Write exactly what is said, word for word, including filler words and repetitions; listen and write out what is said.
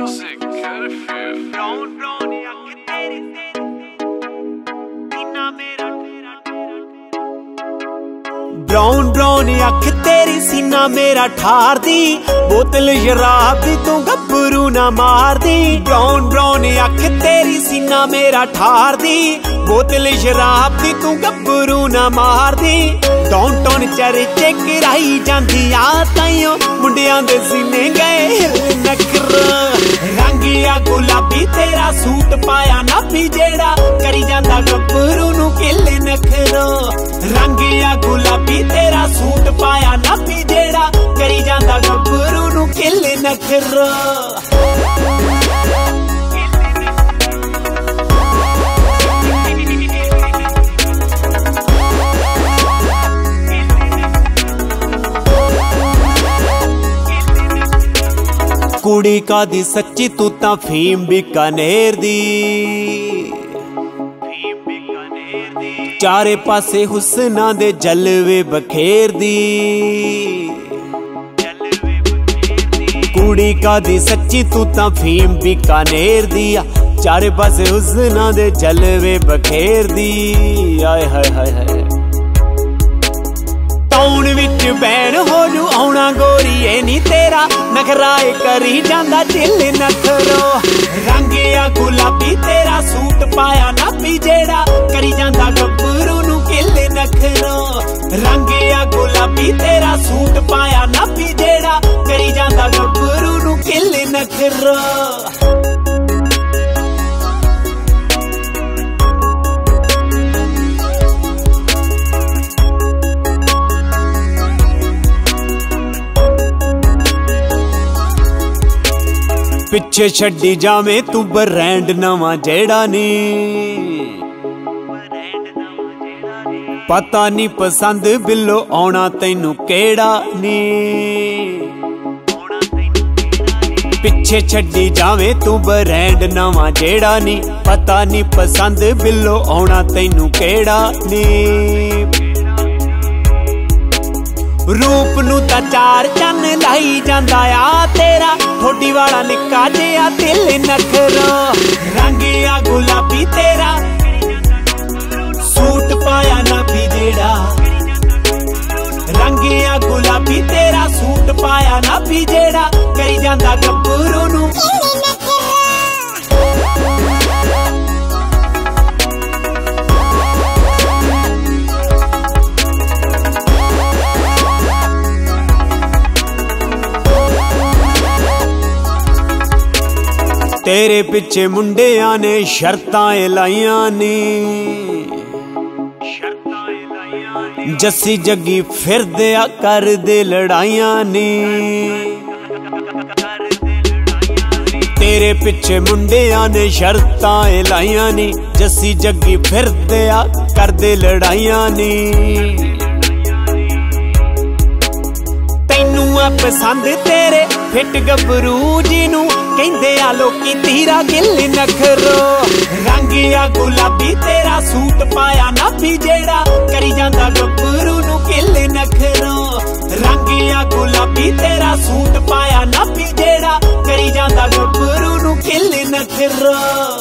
Music curfew. Brown brown ਅੱਖ ਤੇਰੀ ਸੀਨਾ ਮੇਰਾ brown brown ਅੱਖ ਤੇਰੀ ਸੀਨਾ ਮੇਰਾ ਠਾਰਦੀ ਬੋਤਲ ਸ਼ਰਾਬ ਦੀ ਤੂੰ ਗੱਭਰੂ ਨਾ ਮਾਰਦੀ brown brown ਅੱਖ ਤੇਰੀ ਸੀਨਾ ਮੇਰਾ ਠਾਰਦੀ ਬੋਤਲ ਸ਼ਰਾਬ ਦੀ ਤੂੰ ਗੱਭਰੂ ਨਾ ਮਾਰਦੀ ਡਾਊਨਟਾਊਨ ਚਰਚੇ ਕਰਾਈ ਜਾਂਦੀ ਆ ਤਾਈਓ ਮੁੰਡਿਆਂ ਦੇ ਸੀਨੇ ਗਏ ਨਖਰਾ ਰੰਗਿਆ ਗੁਲਾਬੀ ਤੇਰਾ ਸੂਟ ਪਾਇਆ ਨਾਭੀ ਜਿਹੜਾ ਕਰੀ ਜਾਂਦਾ ਗੱਭਰੂ ਨੂੰ ਕਿੱਲੇ ਨਖਰਾ ਰੰਗਿਆ ਗੁਲਾਬੀ ਤੇਰਾ ਸੂਟ ਪਾਇਆ ਨਾਭੀ ਜਿਹੜਾ ਕਰੀ ਜਾਂਦਾ ਗੱਭਰੂ ਨੂੰ ਕਿੱਲੇ ਨਖਰਾ ਕੁੜੀ ਕਾਦੀ ਸੱਚੀ ਤੂੰ ਤਾਂ ਫੀਮ ਬੀਕਾਨੇਰ ਦੀ ਚਾਰੇ ਪਾਸੇ ਹੁਸਨਾਂ ਦੇ ਜਲਵੇ ਬਖੇਰਦੀ ਕੁੜੀ ਕਾਦੀ ਸੱਚੀ ਤੂੰ ਤਾਂ ਫੀਮ ਬੀਕਾਨੇਰ ਦੀ ਚਾਰੇ ਪਾਸੇ ਹੁਸਨਾਂ ਦੇ ਜਲਵੇ ਬਖੇਰਦੀ ਆਏ ਹਾਏ ਹਾਏ ਹਾਏ ਟਾਊਨ ਵਿੱਚ ਬੈਣ ਹੋ ਜੂ ਆਉਣਾ ਗੋਰੀਏ ਨੀ ਤੇਰਾ ਨਖਰਾਏ ਕਰੀ ਜਾਂਦਾ ਦਿਲ ਨਖਰੋ ਰੰਗਿਆ ਗੁਲਾਬੀ ਤੇਰਾ ਸੂਟ ਪਾਇਆ ਨਾਭੀ ਜਿਹੜਾ ਕਰੀ ਜਾਂਦਾ ਗੱਭਰੂ ਨੂੰ ਕਿੱਲੇ ਨਖਰੋ ਰੰਗਿਆ ਗੁਲਾਬੀ ਤੇਰਾ ਸੂਟ ਪਾਇਆ ਨਾਭੀ ਜਿਹੜਾ ਕਰੀ ਜਾਂਦਾ ਗੱਭਰੂ ਨੂੰ ਕਿੱਲੇ ਨਖਰੋ ਪਿੱਛੇ ਛੱਡੀ ਜਾਵੇਂ ਤੂੰ ਬ੍ਰਾਂਡ ਨਵਾਂ ਜਿਹੜਾ ਨੀ ਪਤਾ ਨੀ ਪਸੰਦ ਬਿੱਲੋ ਆਉਣਾ ਤੈਨੂੰ ਕਿਹੜਾ ਨੀ ਪਿੱਛੇ ਛੱਡੀ ਜਾਵੇਂ ਤੂੰ ਬ੍ਰਾਂਡ ਨਵਾਂ ਜਿਹੜਾ ਨੀ ਪਤਾ ਨੀ ਪਸੰਦ ਬਿੱਲੋ ਆਉਣਾ ਤੈਨੂੰ ਕਿਹੜਾ ਨੀ ਰੂਪ ਨੂੰ ਤਾਂ ਚਾਰ ਚੰਨ ਲਾਈ ਜਾਂਦਾ ਆ ਤੇਰਾ ਠੋਡੀ ਵਾਲਾ ਨਿੱਕਾ ਜਿਹਾ ਦਿਲ ਨਖਰਾ ਰੰਗਿਆ ਗੁਲਾਬੀ ਤੇਰਾ ਸੂਟ ਪਾਇਆ ਨਾਭੀ ਜਿਹੜਾ ਰੰਗਿਆ ਗੁਲਾਬੀ ਤੇਰਾ ਸੂਟ ਪਾਇਆ ਨਾਭੀ ਜਿਹੜਾ ਕਰੀ ਜਾਂਦਾ ਗੱਭਰੂ ਨੂੰ ਤੇਰੇ ਪਿੱਛੇ ਮੁੰਡਿਆਂ ਨੇ ਸ਼ਰਤਾਂ ਲਾਈਆਂ ਨੀ ਜੱਸੀ ਜੱਗੀ ਫਿਰਦੇ ਆ ਕਰਦੇ ਲੜਾਈਆਂ ਨੀ ਤੇਰੇ ਪਿੱਛੇ ਮੁੰਡਿਆਂ ਨੇ ਸ਼ਰਤਾਂ ਲਾਈਆਂ ਨੀ ਜੱਸੀ ਜੱਗੀ ਫਿਰਦੇ ਆ ਕਰਦੇ ਲੜਾਈਆਂ ਨੀ ਤੈਨੂੰ ਆ ਪਸੰਦ ਤੇਰੇ ਫਿੱਟ ਗੱਭਰੂ ਜੀ ਨੂੰ ਕਹਿੰਦੇ ਆ ਲੋਕੀ ਤੀਰਾ ਗਿੱਲ ਨਖਰੋ ਰੰਗਿਆ ਗੁਲਾਬੀ ਤੇਰਾ ਸੂਟ ਪਾਇਆ ਨਾਭੀ ਜਿਹੜਾ ਕਰੀ ਜਾਂਦਾ ਗੱਭਰੂ ਨੂੰ ਗਿੱਲ ਨਖਰੋ ਰੰਗਿਆ ਗੁਲਾਬੀ ਤੇਰਾ ਸੂਟ ਪਾਇਆ ਨਾਭੀ ਜਿਹੜਾ ਕਰੀ ਜਾਂਦਾ ਗੱਭਰੂ ਨੂੰ ਗਿੱਲ ਨਖਰੋ